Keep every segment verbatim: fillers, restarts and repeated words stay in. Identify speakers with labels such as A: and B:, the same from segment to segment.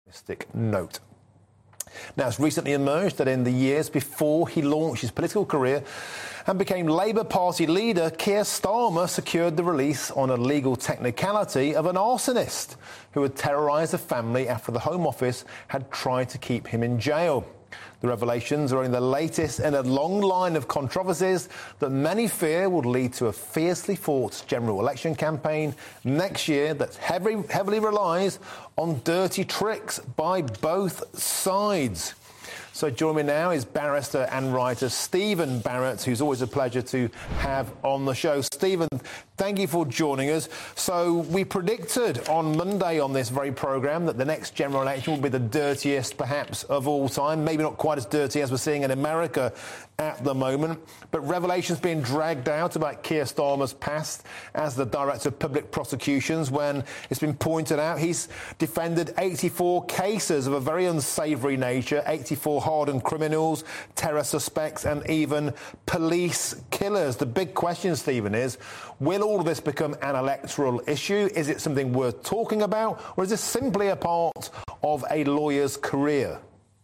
A: note. Now, it's recently emerged that in the years before he launched his political career and became Labour Party leader, Keir Starmer secured the release on a legal technicality of an arsonist who had terrorised a family after the Home Office had tried to keep him in jail. The revelations are only the latest in a long line of controversies that many fear will lead to a fiercely fought general election campaign next year that heavily, heavily relies on dirty tricks by both sides. So joining me now is barrister and writer Stephen Barrett, who's always a pleasure to have on the show. Stephen, thank you for joining us. So we predicted on Monday on this very programme that the next general election will be the dirtiest, perhaps, of all time. Maybe not quite as dirty as we're seeing in America at the moment. But revelations being dragged out about Keir Starmer's past as the Director of Public Prosecutions, when it's been pointed out he's defended eighty-four cases of a very unsavoury nature, eighty-four hardened criminals, terror suspects and even police killers. The big question, Stephen, is will all of this become an electoral issue? Is it something worth talking about? Or is this simply a part of a lawyer's career?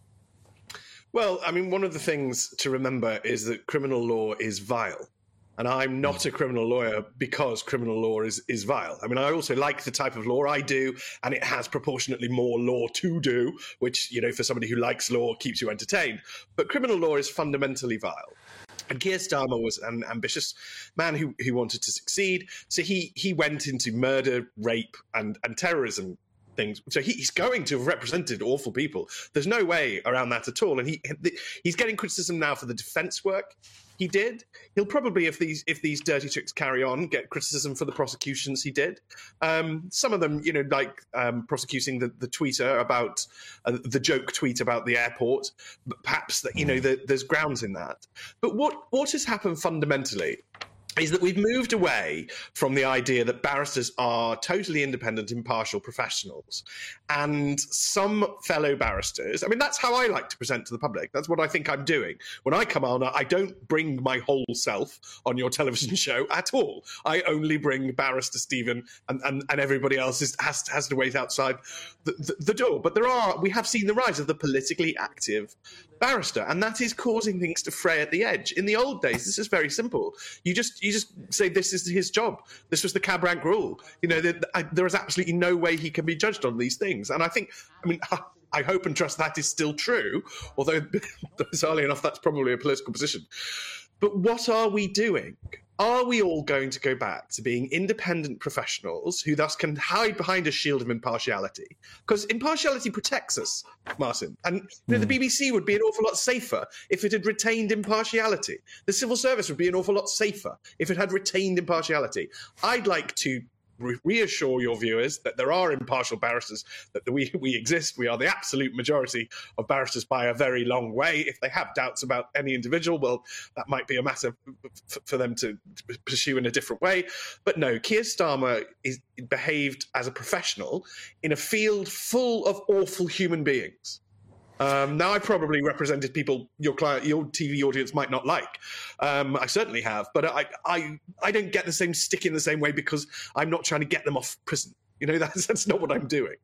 B: Well, I mean, one of the things to remember is that criminal law is vile. And I'm not a criminal lawyer because criminal law is, is vile. I mean, I also like the type of law I do, and it has proportionately more law to do, which, you know, for somebody who likes law, keeps you entertained. But criminal law is fundamentally vile. And Keir Starmer was an ambitious man who, who wanted to succeed. So he, he went into murder, rape, and, and terrorism things. So he, he's going to have represented awful people. There's no way around that at all. And he he's getting criticism now for the defence work he did. He'll probably, if these if these dirty tricks carry on, get criticism for the prosecutions he did. Um, some of them, you know, like um, prosecuting the, the tweeter about uh, the joke tweet about the airport. But perhaps that, you know, the, there's grounds in that. But what what has happened fundamentally is that we've moved away from the idea that barristers are totally independent, impartial professionals. And some fellow barristers, I mean, that's how I like to present to the public. That's what I think I'm doing. When I come on, I don't bring my whole self on your television show at all. I only bring Barrister Stephen, and, and, and everybody else is, has, has to wait outside the, the, the door. But there are, we have seen the rise of the politically active barrister, and that is causing things to fray at the edge. In the old days, this is very simple. You just you just say this is his job. This was the cab rank rule. You know, there, I, there is absolutely no way he can be judged on these things. And I think, I mean, I hope and trust that is still true, although bizarrely enough, that's probably a political position. But what are we doing? Are we all going to go back to being independent professionals who thus can hide behind a shield of impartiality? Because impartiality protects us, Martin. And you know, mm. the B B C would be an awful lot safer if it had retained impartiality. The civil service would be an awful lot safer if it had retained impartiality. I'd like to re- reassure your viewers that there are impartial barristers, that we, we exist. We are the absolute majority of barristers by a very long way. If they have doubts about any individual, well, that might be a matter f- for them to pursue in a different way. But no, Keir Starmer is behaved as a professional in a field full of awful human beings. Um, now, I probably represented people your client, your T V audience might not like. Um, I certainly have, but I, I, I don't get the same stick in the same way because I'm not trying to get them off prison. You know, that's, that's not what I'm doing.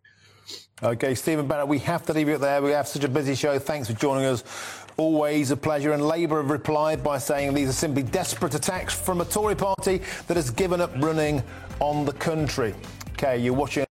A: OK, Stephen Barrett, we have to leave it there. We have such a busy show. Thanks for joining us. Always a pleasure. And Labour have replied by saying these are simply desperate attacks from a Tory party that has given up running on the country. OK, you're watching